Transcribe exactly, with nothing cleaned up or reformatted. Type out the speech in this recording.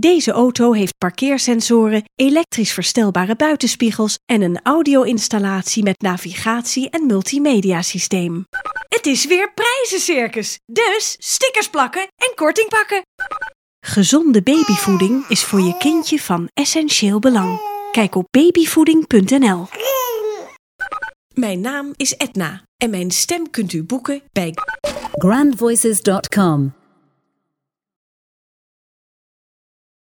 Deze auto heeft parkeersensoren, elektrisch verstelbare buitenspiegels en een audio-installatie met navigatie en multimediasysteem. Het is weer prijzencircus, dus stickers plakken en korting pakken. Gezonde babyvoeding is voor je kindje van essentieel belang. Kijk op babyvoeding punt n l. Mijn naam is Edna en mijn stem kunt u boeken bij grand voices dot com.